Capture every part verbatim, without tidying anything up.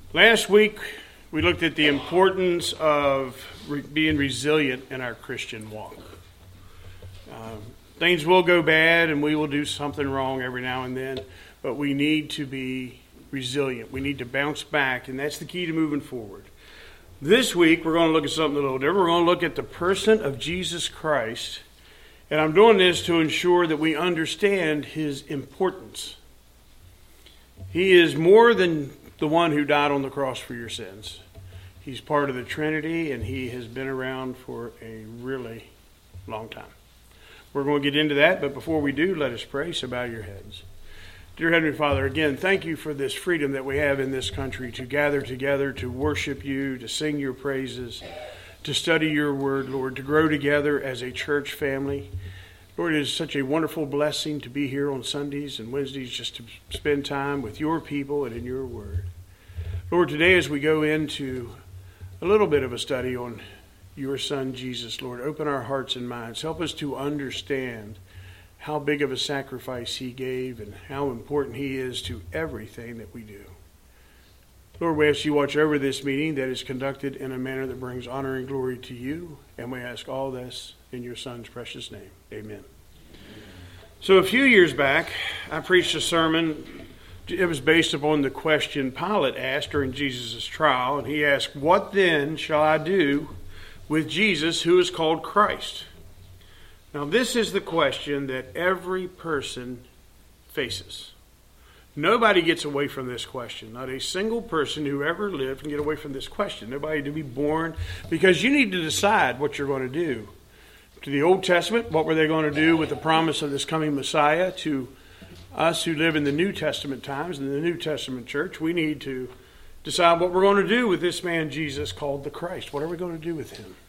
Last week, we looked at the importance of re- being resilient in our Christian walk. Um, things will go bad and we will do something wrong every now and then, but we need to be resilient. We need to bounce back, and that's the key to moving forward. This week, we're going to look at something a little different. We're going to look at the person of Jesus Christ, and I'm doing this to ensure that we understand his importance. He is more than the one who died on the cross for your sins. He's part of the Trinity, and he has been around for a really long time. We're going to get into that, but before we do, let us pray. So bow your heads. Dear Heavenly Father, again, thank you for this freedom that we have in this country to gather together, to worship you, to sing your praises, to study your word, Lord, to grow together as a church family. Lord, it is such a wonderful blessing to be here on Sundays and Wednesdays just to spend time with your people and in your word. Lord, today as we go into a little bit of a study on your Son, Jesus, Lord, open our hearts and minds. Help us to understand how big of a sacrifice he gave and how important he is to everything that we do. Lord, we ask you watch over this meeting that is conducted in a manner that brings honor and glory to you, and we ask all this in your Son's precious name. Amen. So a few years back, I preached a sermon. It was based upon the question Pilate asked during Jesus' trial, and he asked, "What then shall I do with Jesus who is called Christ?" Now this is the question that every person faces. Nobody gets away from this question. Not a single person who ever lived can get away from this question. Nobody to be born, because you need to decide what you're going to do. To the Old Testament, what were they going to do with the promise of this coming Messiah? To us who live in the New Testament times, in the New Testament church, we need to decide what we're going to do with this man Jesus called the Christ. What are we going to do with him?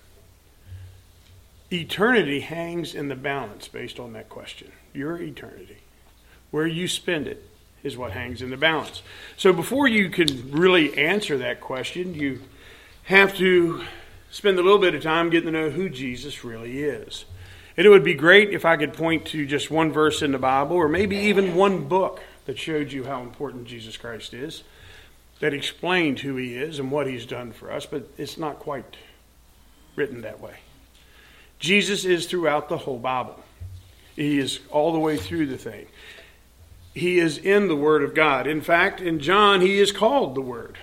Eternity hangs in the balance based on that question. Your eternity. Where you spend it is what hangs in the balance. So before you can really answer that question, you have to spend a little bit of time getting to know who Jesus really is. And it would be great if I could point to just one verse in the Bible, or maybe even one book that showed you how important Jesus Christ is, that explained who he is and what he's done for us, but it's not quite written that way. Jesus is throughout the whole Bible. He is all the way through the thing. He is in the Word of God. In fact, in John, he is called the Word.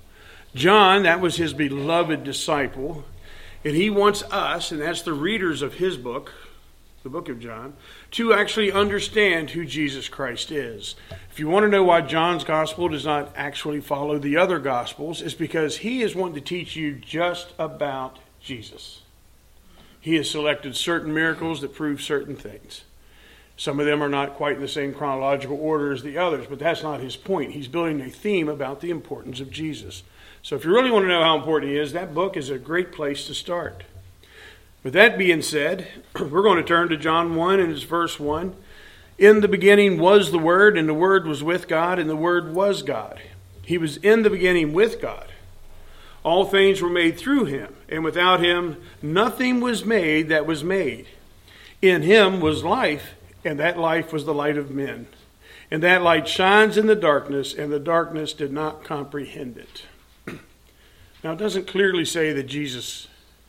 John, that was his beloved disciple, and he wants us, and that's the readers of his book, the book of John, to actually understand who Jesus Christ is. If you want to know why John's gospel does not actually follow the other gospels, it's because he is wanting to teach you just about Jesus. He has selected certain miracles that prove certain things. Some of them are not quite in the same chronological order as the others, but that's not his point. He's building a theme about the importance of Jesus. So if you really want to know how important he is, that book is a great place to start. With that being said, we're going to turn to John one and it's verse one. In the beginning was the Word, and the Word was with God, and the Word was God. He was in the beginning with God. All things were made through him, and without him nothing was made that was made. In him was life, and that life was the light of men. And that light shines in the darkness, and the darkness did not comprehend it. Now, it doesn't clearly say that Jesus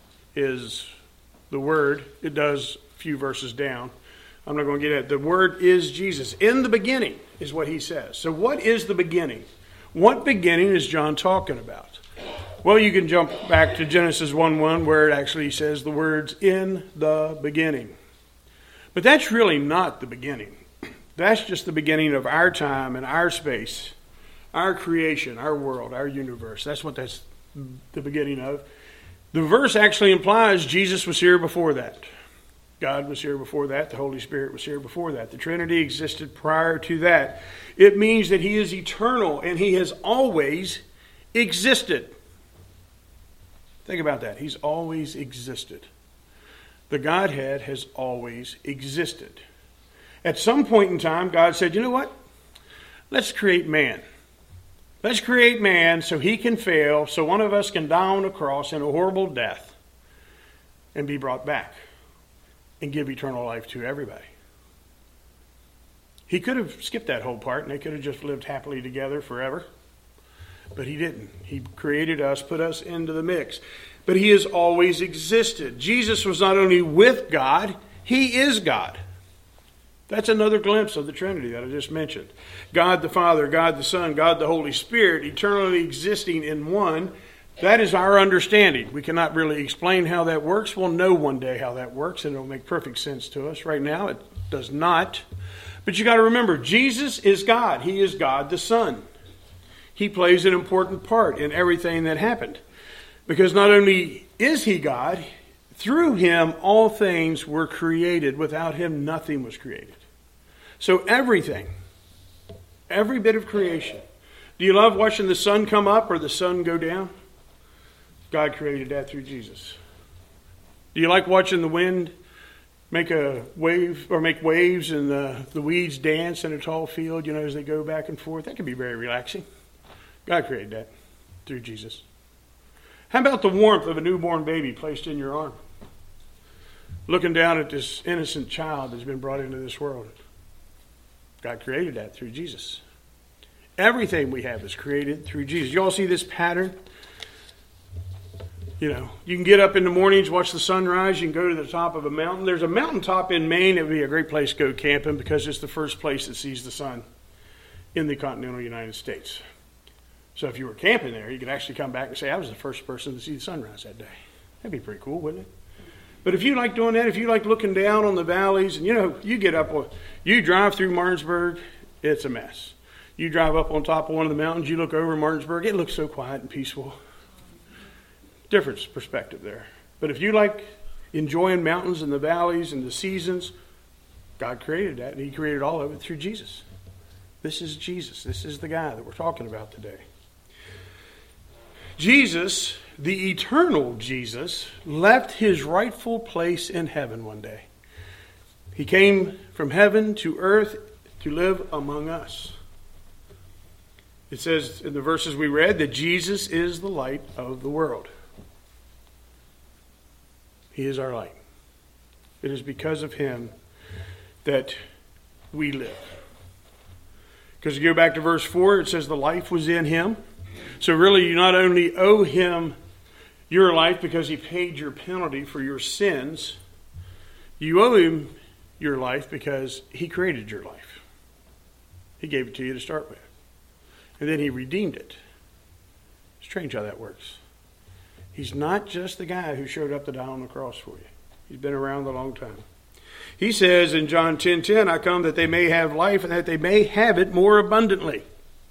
is the Word. It does a few verses down. I'm not going to get at it. The Word is Jesus. In the beginning is what he says. So what is the beginning? What beginning is John talking about? Well, you can jump back to Genesis one one, where it actually says the words, "in the beginning." But that's really not the beginning. That's just the beginning of our time and our space, our creation, our world, our universe. That's what that's the beginning of. The verse actually implies Jesus was here before that. God was here before that. The Holy Spirit was here before that. The Trinity existed prior to that. It means that he is eternal and he has always existed. Think about that. He's always existed. The Godhead has always existed. At some point in time, God said, you know what? Let's create man. Let's create man so he can fail, so one of us can die on a cross in a horrible death and be brought back and give eternal life to everybody. He could have skipped that whole part and they could have just lived happily together forever. But he didn't. He created us, put us into the mix. But he has always existed. Jesus was not only with God, he is God. That's another glimpse of the Trinity that I just mentioned. God the Father, God the Son, God the Holy Spirit, eternally existing in one. That is our understanding. We cannot really explain how that works. We'll know one day how that works, and it'll make perfect sense to us. Right now, it does not. But you got to remember, Jesus is God. He is God the Son. He plays an important part in everything that happened. Because not only is he God, through him all things were created. Without him, nothing was created. So everything, every bit of creation. Do you love watching the sun come up or the sun go down? God created that through Jesus. Do you like watching the wind make a wave or make waves and the, the weeds dance in a tall field, you know, as they go back and forth? That can be very relaxing. God created that through Jesus. How about the warmth of a newborn baby placed in your arm? Looking down at this innocent child that's been brought into this world. God created that through Jesus. Everything we have is created through Jesus. You all see this pattern? You know, you can get up in the mornings, watch the sunrise. You can go to the top of a mountain. There's a mountaintop in Maine. It would be a great place to go camping because it's the first place that sees the sun in the continental United States. So if you were camping there, you could actually come back and say, I was the first person to see the sunrise that day. That'd be pretty cool, wouldn't it? But if you like doing that, if you like looking down on the valleys, and you know, you get up, you drive through Martinsburg, it's a mess. You drive up on top of one of the mountains, you look over Martinsburg, it looks so quiet and peaceful. Different perspective there. But if you like enjoying mountains and the valleys and the seasons, God created that, and he created all of it through Jesus. This is Jesus. This is the guy that we're talking about today. Jesus, the eternal Jesus, left his rightful place in heaven one day. He came from heaven to earth to live among us. It says in the verses we read that Jesus is the light of the world. He is our light. It is because of him that we live. Because you go back to verse four, it says the life was in him. So really you not only owe him your life because he paid your penalty for your sins, you owe him your life because he created your life. He gave it to you to start with. And then he redeemed it. Strange how that works. He's not just the guy who showed up to die on the cross for you. He's been around a long time. He says in John ten ten, I come that they may have life and that they may have it more abundantly.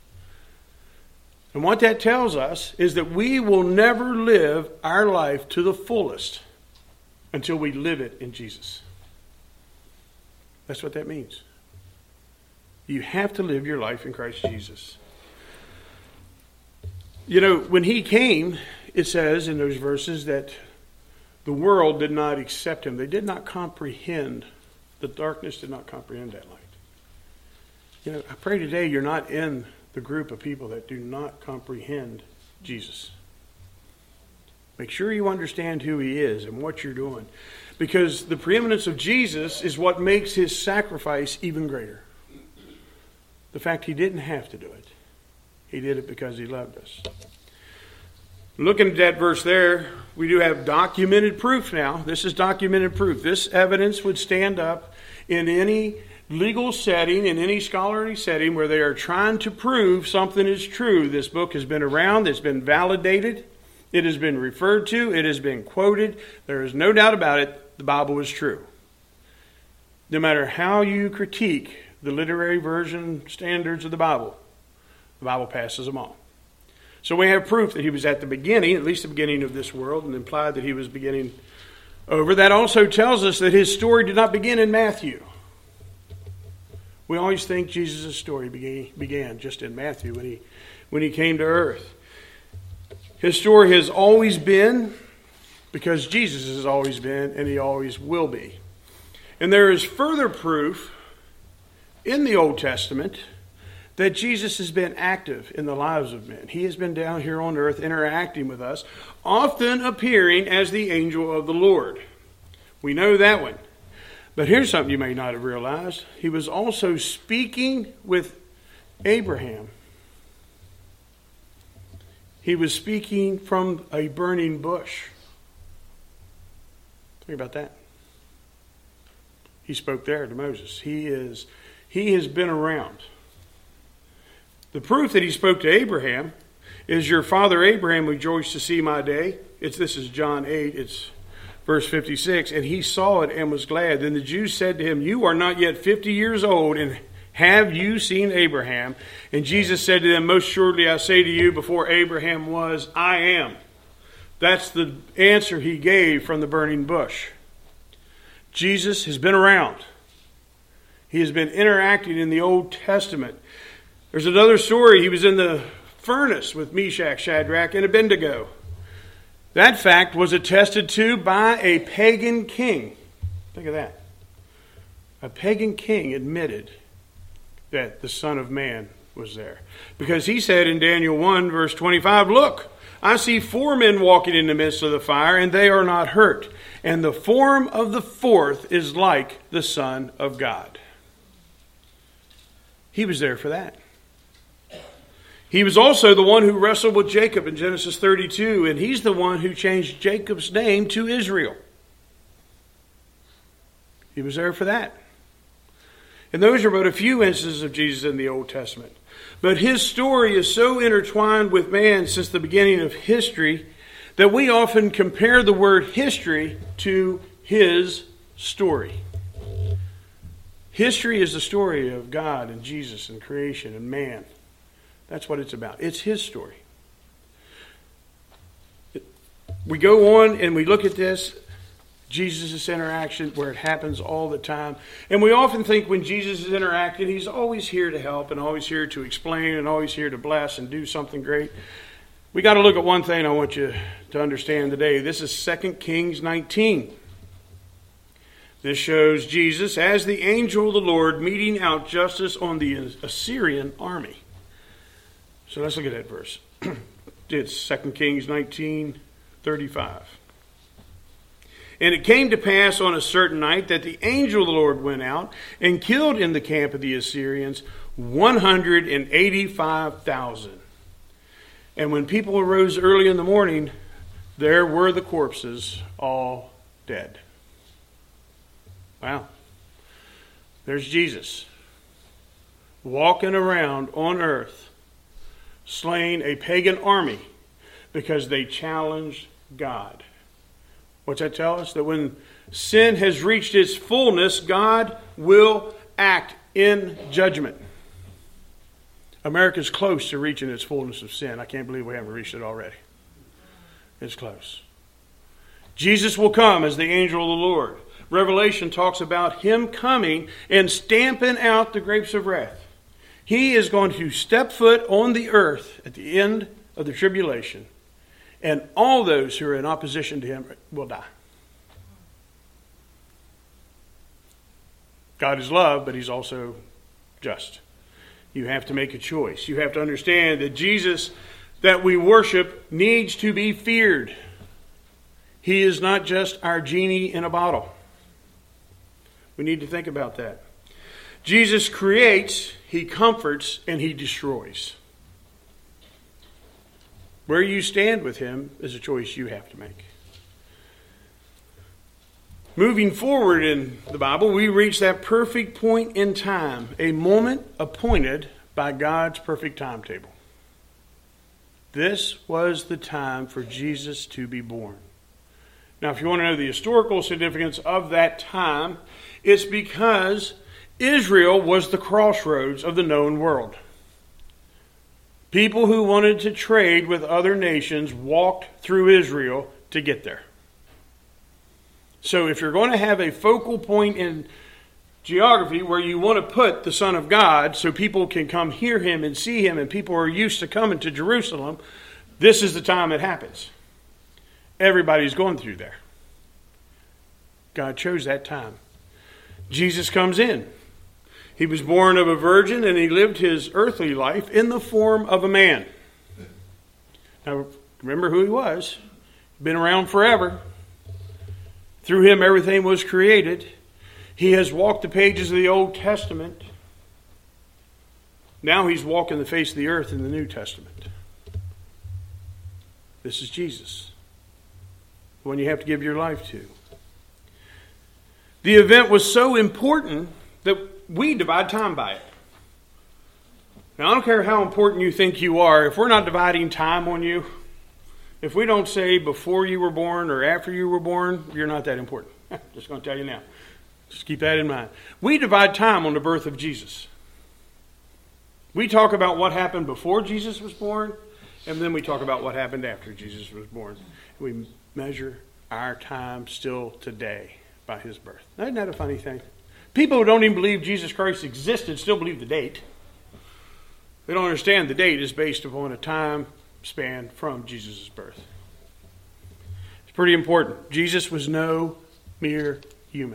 And what that tells us is that we will never live our life to the fullest until we live it in Jesus. That's what that means. You have to live your life in Christ Jesus. You know, when he came, it says in those verses that the world did not accept him. They did not comprehend. The darkness did not comprehend that light. You know, I pray today you're not in the group of people that do not comprehend Jesus. Make sure you understand who he is and what you're doing. Because the preeminence of Jesus is what makes his sacrifice even greater. The fact he didn't have to do it. He did it because he loved us. Looking at that verse there, we do have documented proof now. This is documented proof. This evidence would stand up in any legal setting, in any scholarly setting where they are trying to prove something is true. This book has been around. It's been validated. It has been referred to. It has been quoted. There is no doubt about it. The Bible is true. No matter how you critique the literary version standards of the Bible, the Bible passes them all. So we have proof that he was at the beginning, at least the beginning of this world, and implied that he was beginning over. That also tells us that his story did not begin in Matthew. We always think Jesus' story began, began just in Matthew when he, when he came to earth. His story has always been because Jesus has always been and he always will be. And there is further proof in the Old Testament that Jesus has been active in the lives of men. He has been down here on earth interacting with us, often appearing as the angel of the Lord. We know that one. But here's something you may not have realized. He was also speaking with Abraham. He was speaking from a burning bush. Think about that. He spoke there to Moses. He is, he has been around. The proof that he spoke to Abraham is your father Abraham rejoiced to see my day. It's this is John eight. It's verse fifty-six. And he saw it and was glad. Then the Jews said to him, you are not yet fifty years old, and have you seen Abraham? And Jesus said to them, most surely I say to you, before Abraham was, I am. That's the answer he gave from the burning bush. Jesus has been around. He has been interacting in the Old Testament. There's another story. He was in the furnace with Meshach, Shadrach, and Abednego. That fact was attested to by a pagan king. Think of that. A pagan king admitted that the Son of Man was there. Because he said in Daniel one, verse twenty-five, look, I see four men walking in the midst of the fire, and they are not hurt. And the form of the fourth is like the Son of God. He was there for that. He was also the one who wrestled with Jacob in Genesis thirty-two, and he's the one who changed Jacob's name to Israel. He was there for that. And those are but a few instances of Jesus in the Old Testament. But his story is so intertwined with man since the beginning of history that we often compare the word history to his story. History is the story of God and Jesus and creation and man. That's what it's about. It's his story. We go on and we look at this, Jesus' interaction, where it happens all the time. And we often think when Jesus is interacting, he's always here to help and always here to explain and always here to bless and do something great. We got to look at one thing I want you to understand today. This is Second Kings nineteen. This shows Jesus as the angel of the Lord meting out justice on the Assyrian army. So let's look at that verse. It's Second Kings nineteen thirty-five. And it came to pass on a certain night that the angel of the Lord went out and killed in the camp of the Assyrians one hundred eighty-five thousand. And when people arose early in the morning, there were the corpses all dead. Wow. There's Jesus walking around on earth, slaying a pagan army because they challenged God. What's that tell us? That when sin has reached its fullness, God will act in judgment. America's close to reaching its fullness of sin. I can't believe we haven't reached it already. It's close. Jesus will come as the angel of the Lord. Revelation talks about him coming and stamping out the grapes of wrath. He is going to step foot on the earth at the end of the tribulation, and all those who are in opposition to him will die. God is love, but he's also just. You have to make a choice. You have to understand that Jesus that we worship needs to be feared. He is not just our genie in a bottle. We need to think about that. Jesus creates, he comforts, and he destroys. Where you stand with him is a choice you have to make. Moving forward in the Bible, we reach that perfect point in time, a moment appointed by God's perfect timetable. This was the time for Jesus to be born. Now, if you want to know the historical significance of that time, it's because Israel was the crossroads of the known world. People who wanted to trade with other nations walked through Israel to get there. So if you're going to have a focal point in geography where you want to put the Son of God so people can come hear him and see him and people are used to coming to Jerusalem, this is the time it happens. Everybody's going through there. God chose that time. Jesus comes in. He was born of a virgin and he lived his earthly life in the form of a man. Now, remember who he was. He'd been around forever. Through him, everything was created. He has walked the pages of the Old Testament. Now he's walking the face of the earth in the New Testament. This is Jesus, the one you have to give your life to. The event was so important that we divide time by it. Now, I don't care how important you think you are, if we're not dividing time on you, if we don't say before you were born or after you were born, you're not that important. Just going to tell you now. Just keep that in mind. We divide time on the birth of Jesus. We talk about what happened before Jesus was born, and then we talk about what happened after Jesus was born. We measure our time still today by his birth. Isn't that a funny thing? People who don't even believe Jesus Christ existed still believe the date. They don't understand the date is based upon a time span from Jesus' birth. It's pretty important. Jesus was no mere human.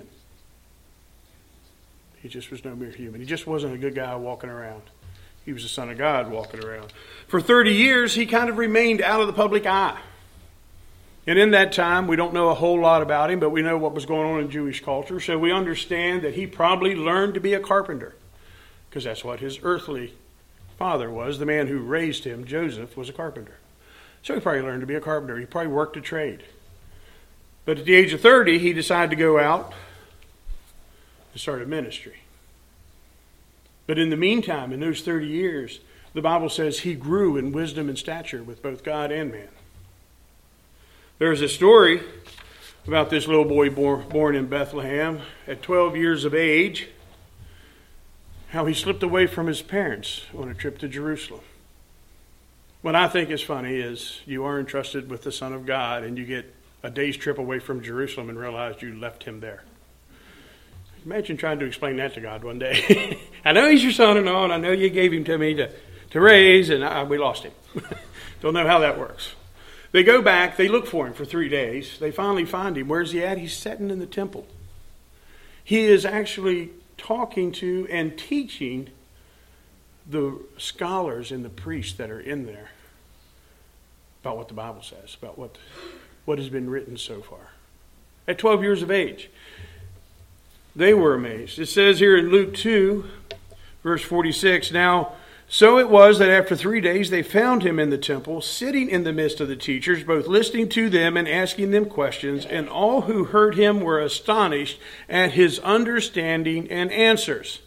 He just was no mere human. He just wasn't a good guy walking around. He was the Son of God walking around. For thirty years, he kind of remained out of the public eye. And in that time, we don't know a whole lot about him, but we know what was going on in Jewish culture. So we understand that he probably learned to be a carpenter, because that's what his earthly father was. The man who raised him, Joseph, was a carpenter. So he probably learned to be a carpenter. He probably worked a trade. But at the age of thirty, he decided to go out and start a ministry. But in the meantime, in those thirty years, the Bible says he grew in wisdom and stature with both God and man. There's a story about this little boy born in Bethlehem at twelve years of age, how he slipped away from his parents on a trip to Jerusalem. What I think is funny is you are entrusted with the Son of God and you get a day's trip away from Jerusalem and realize you left him there. Imagine trying to explain that to God one day. I know he's your son-in-law, and I know you gave him to me to, to raise, and I, we lost him. Don't know how that works. They go back. They look for him for three days. They finally find him. Where's he at? He's sitting in the temple. He is actually talking to and teaching the scholars and the priests that are in there about what the Bible says, about what, what has been written so far. At twelve years of age. They were amazed. It says here in Luke two, verse forty-six, now, so it was that after three days they found him in the temple, sitting in the midst of the teachers, both listening to them and asking them questions, and all who heard him were astonished at his understanding and answers.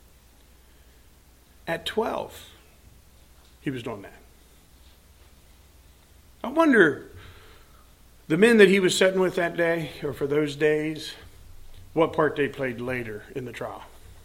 At twelve, he was doing that. I wonder, the men that he was sitting with that day, or for those days, what part they played later in the trial.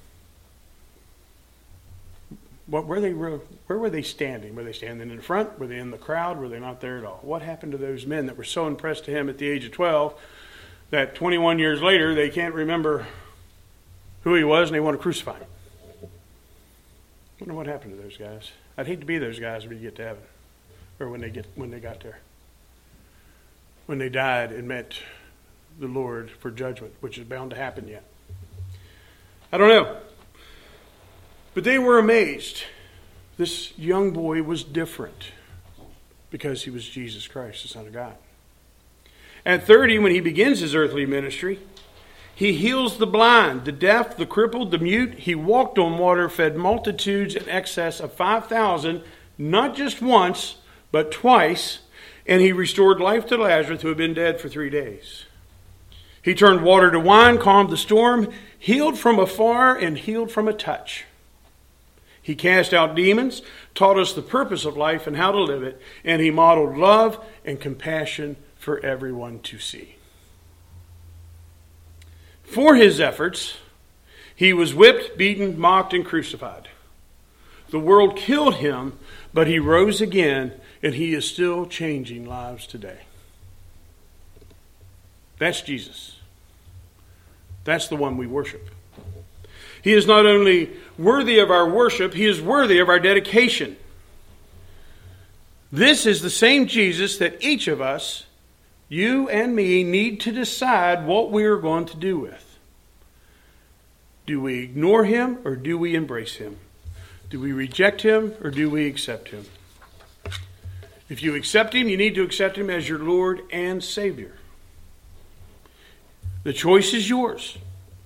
What, where, they, where were they standing? Were they standing in the front? Were they in the crowd? Were they not there at all? What happened to those men that were so impressed to him at the age of twelve that twenty-one years later they can't remember who he was and they want to crucify him? I wonder what happened to those guys. I'd hate to be those guys when you get to heaven, or when they get when they got there. When they died and met the Lord for judgment, which is bound to happen yet. I don't know. But they were amazed. This young boy was different because he was Jesus Christ, the Son of God. At thirty, when he begins his earthly ministry, he heals the blind, the deaf, the crippled, the mute. He walked on water, fed multitudes in excess of five thousand, not just once, but twice, and he restored life to Lazarus, who had been dead for three days. He turned water to wine, calmed the storm, healed from afar, and healed from a touch. He cast out demons, taught us the purpose of life and how to live it, and he modeled love and compassion for everyone to see. For his efforts, he was whipped, beaten, mocked, and crucified. The world killed him, but he rose again, and he is still changing lives today. That's Jesus. That's the one we worship. He is not only worthy of our worship, he is worthy of our dedication. This is the same Jesus that each of us, you and me, need to decide what we are going to do with. Do we ignore him or do we embrace him? Do we reject him or do we accept him? If you accept him, you need to accept him as your Lord and Savior. The choice is yours.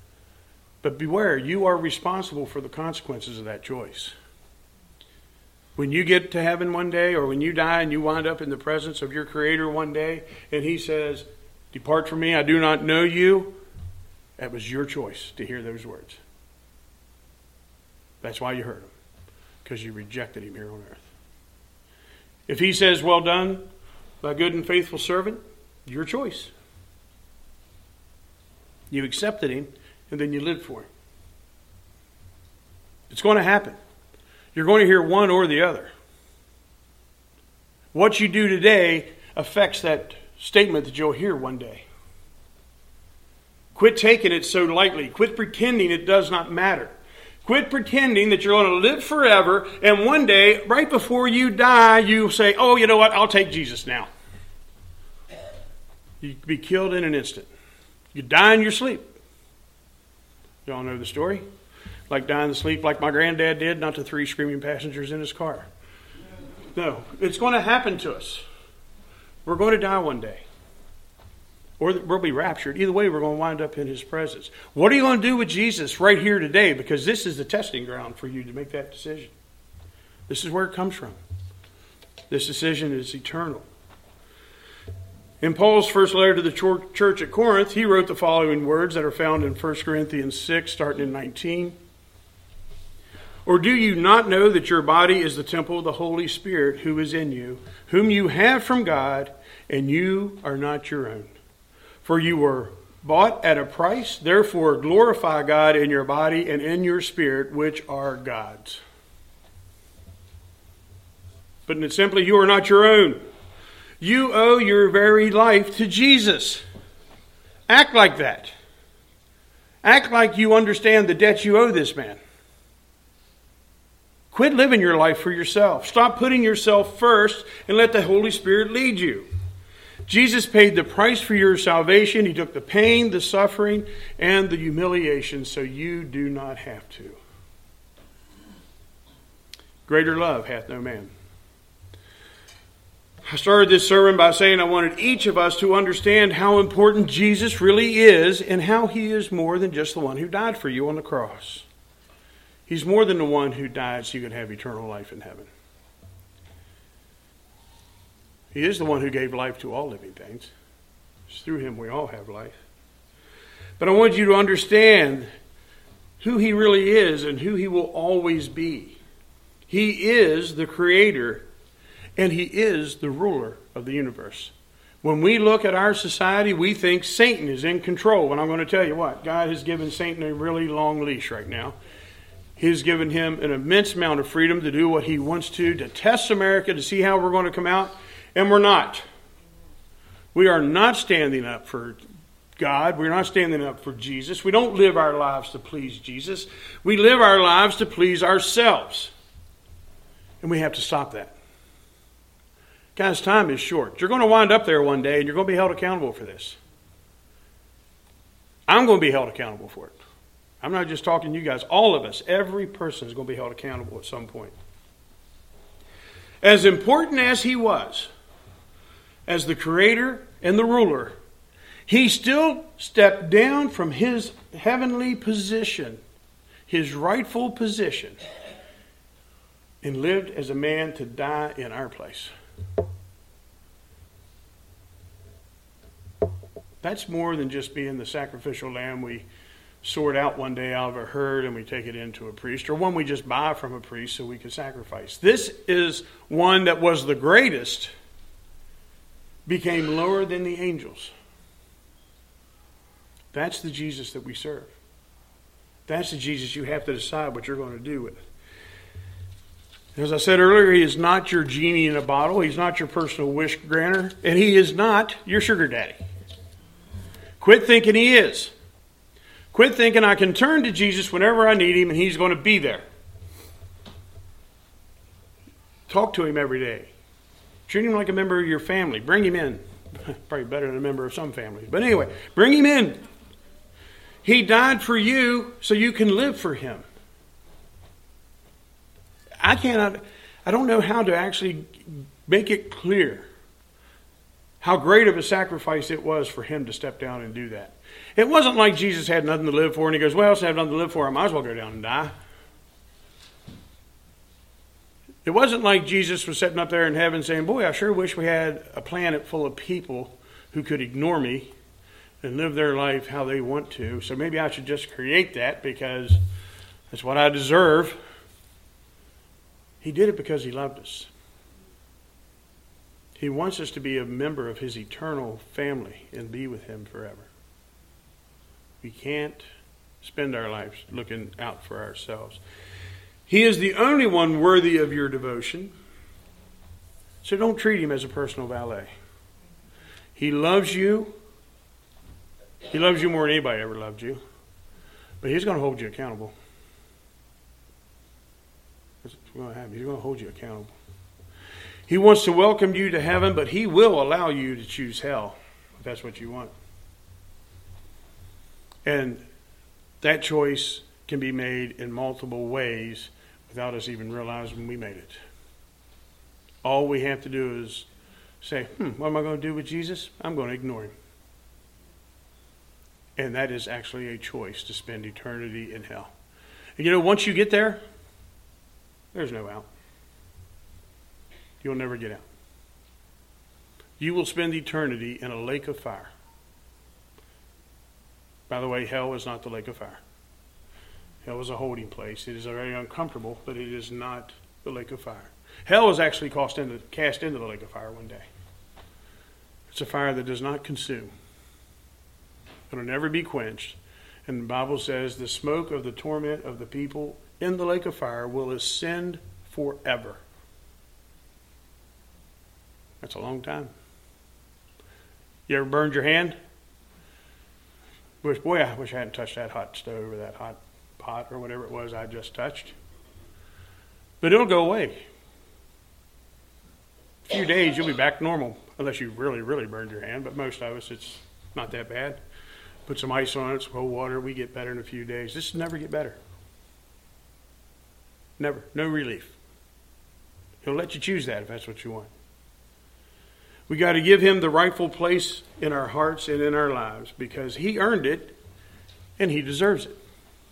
But beware, you are responsible for the consequences of that choice. When you get to heaven one day, or when you die and you wind up in the presence of your Creator one day, and He says, "Depart from me, I do not know you," that was your choice to hear those words. That's why you heard them, because you rejected Him here on earth. If He says, "Well done, thy good and faithful servant," your choice. You accepted Him, and then you lived for Him. It's going to happen. You're going to hear one or the other. What you do today affects that statement that you'll hear one day. Quit taking it so lightly. Quit pretending it does not matter. Quit pretending that you're going to live forever, and one day, right before you die, you say, "Oh, you know what? I'll take Jesus now." You'd be killed in an instant. You die in your sleep. Y'all know the story? Like dying in sleep like my granddad did, not the three screaming passengers in his car. No, it's going to happen to us. We're going to die one day. Or we'll be raptured. Either way, we're going to wind up in His presence. What are you going to do with Jesus right here today? Because this is the testing ground for you to make that decision. This is where it comes from. This decision is eternal. In Paul's first letter to the church at Corinth, he wrote the following words that are found in First Corinthians six, starting in nineteen. "Or do you not know that your body is the temple of the Holy Spirit who is in you, whom you have from God, and you are not your own? For you were bought at a price, therefore glorify God in your body and in your spirit, which are God's." Putting it simply, you are not your own. You owe your very life to Jesus. Act like that. Act like you understand the debt you owe this man. Quit living your life for yourself. Stop putting yourself first and let the Holy Spirit lead you. Jesus paid the price for your salvation. He took the pain, the suffering, and the humiliation so you do not have to. Greater love hath no man. I started this sermon by saying I wanted each of us to understand how important Jesus really is and how He is more than just the one who died for you on the cross. He's more than the one who died so you could have eternal life in heaven. He is the one who gave life to all living things. It's through Him we all have life. But I want you to understand who He really is and who He will always be. He is the Creator, and He is the ruler of the universe. When we look at our society, we think Satan is in control. And I'm going to tell you what, God has given Satan a really long leash right now. He's given him an immense amount of freedom to do what he wants to, to test America, to see how we're going to come out. And we're not. We are not standing up for God. We're not standing up for Jesus. We don't live our lives to please Jesus. We live our lives to please ourselves. And we have to stop that. Guys, time is short. You're going to wind up there one day and you're going to be held accountable for this. I'm going to be held accountable for it. I'm not just talking to you guys. All of us, every person is going to be held accountable at some point. As important as He was, as the Creator and the ruler, He still stepped down from His heavenly position, His rightful position, and lived as a man to die in our place. That's more than just being the sacrificial lamb we sort out one day out of a herd and we take it into a priest, or one we just buy from a priest so we can sacrifice. This is one that was the greatest, became lower than the angels. That's the Jesus that we serve. That's the Jesus you have to decide what you're going to do with. As I said earlier, He is not your genie in a bottle. He's not your personal wish granter. And He is not your sugar daddy. Quit thinking He is. Quit thinking I can turn to Jesus whenever I need Him and He's going to be there. Talk to Him every day. Treat Him like a member of your family. Bring Him in. Probably better than a member of some families. But anyway, bring Him in. He died for you so you can live for Him. I cannot, I don't know how to actually make it clear how great of a sacrifice it was for Him to step down and do that. It wasn't like Jesus had nothing to live for and He goes, well, I have nothing to live for, I might as well go down and die. It wasn't like Jesus was sitting up there in heaven saying, boy, I sure wish we had a planet full of people who could ignore me and live their life how they want to. So maybe I should just create that because that's what I deserve. He did it because he loved us. He wants us to be a member of his eternal family and be with him forever. We can't spend our lives looking out for ourselves. He is the only one worthy of your devotion. So don't treat him as a personal valet. He loves you. He loves you more than anybody ever loved you. But he's going to hold you accountable. That's what's going to happen. He's going to hold you accountable. He wants to welcome you to heaven, but he will allow you to choose hell if that's what you want. And that choice can be made in multiple ways without us even realizing we made it. All we have to do is say, hmm, what am I going to do with Jesus? I'm going to ignore him. And that is actually a choice to spend eternity in hell. And you know, once you get there, there's no out. You'll never get out. You will spend eternity in a lake of fire. By the way, hell is not the lake of fire. Hell is a holding place. It is very uncomfortable, but it is not the lake of fire. Hell is actually cast into, cast into the lake of fire one day. It's a fire that does not consume. It'll never be quenched. And the Bible says the smoke of the torment of the people in the lake of fire will ascend forever. That's a long time. You ever burned your hand? Wish, boy, I wish I hadn't touched that hot stove or that hot pot or whatever it was I just touched. But it'll go away. A few days, you'll be back to normal, unless you really, really burned your hand. But most of us, it's not that bad. Put some ice on it, some cold water, we get better in a few days. This will never get better. Never. No relief. He'll let you choose that if that's what you want. We got to give him the rightful place in our hearts and in our lives because he earned it and he deserves it.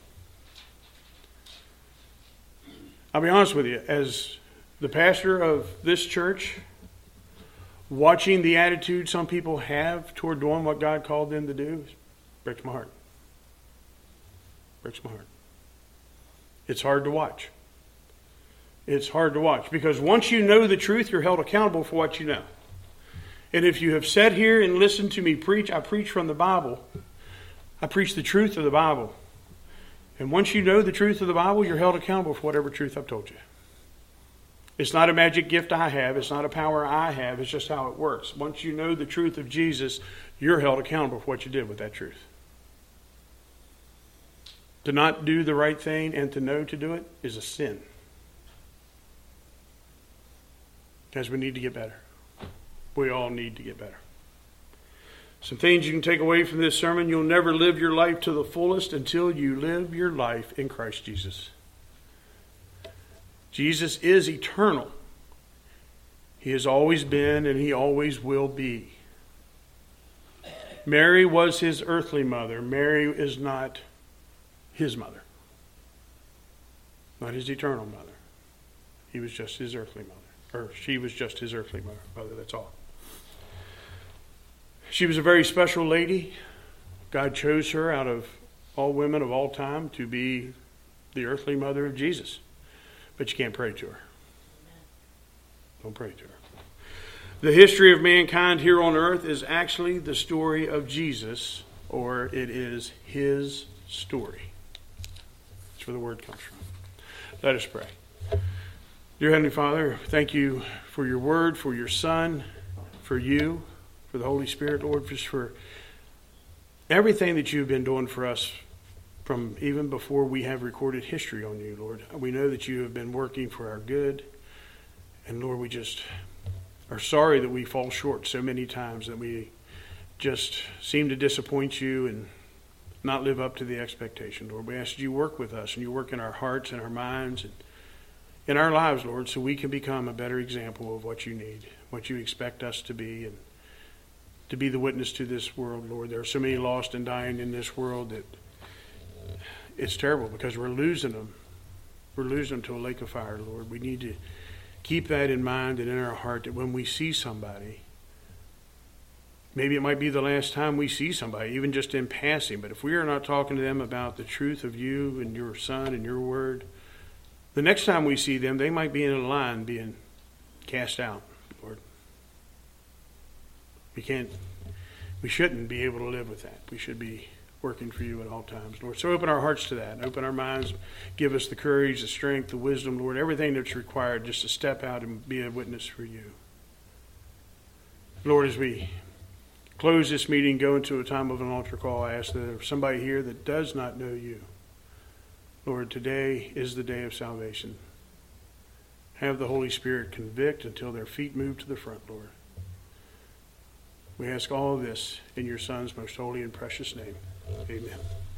I'll be honest with you, as the pastor of this church, watching the attitude some people have toward doing what God called them to do breaks my heart. Breaks my heart. It's hard to watch. It's hard to watch because once you know the truth, you're held accountable for what you know. And if you have sat here and listened to me preach, I preach from the Bible. I preach the truth of the Bible. And once you know the truth of the Bible, you're held accountable for whatever truth I've told you. It's not a magic gift I have. It's not a power I have. It's just how it works. Once you know the truth of Jesus, you're held accountable for what you did with that truth. To not do the right thing and to know to do it is a sin. Because we need to get better. We all need to get better. Some things you can take away from this sermon. You'll never live your life to the fullest until you live your life in Christ Jesus. Jesus is eternal. He has always been and he always will be. Mary was his earthly mother. Mary is not his mother. Not his eternal mother. He was just his earthly mother. Or she was just his earthly mother. Mother, that's all. She was a very special lady. God chose her out of all women of all time to be the earthly mother of Jesus. But you can't pray to her. Don't pray to her. The history of mankind here on earth is actually the story of Jesus, or it is his story. That's where the word comes from. Let us pray. Dear Heavenly Father, thank you for your word, for your Son, for you, for the Holy Spirit, Lord, just for everything that you've been doing for us from even before we have recorded history on you, Lord. We know that you have been working for our good. And Lord, we just are sorry that we fall short so many times, that we just seem to disappoint you and not live up to the expectation, Lord. We ask that you work with us and you work in our hearts and our minds and in our lives, Lord, so we can become a better example of what you need, what you expect us to be, and to be the witness to this world, Lord. There are so many lost and dying in this world that it's terrible because we're losing them. We're losing them to a lake of fire, Lord. We need to keep that in mind and in our heart, that when we see somebody, maybe it might be the last time we see somebody, even just in passing, but if we are not talking to them about the truth of you and your Son and your word, the next time we see them, they might be in a line being cast out, Lord. We can't, we shouldn't be able to live with that. We should be working for you at all times, Lord. So open our hearts to that. Open our minds. Give us the courage, the strength, the wisdom, Lord, everything that's required just to step out and be a witness for you. Lord, as we close this meeting, go into a time of an altar call, I ask that there's somebody here that does not know you. Lord, today is the day of salvation. Have the Holy Spirit convict until their feet move to the front, Lord. We ask all of this in your Son's most holy and precious name. Amen.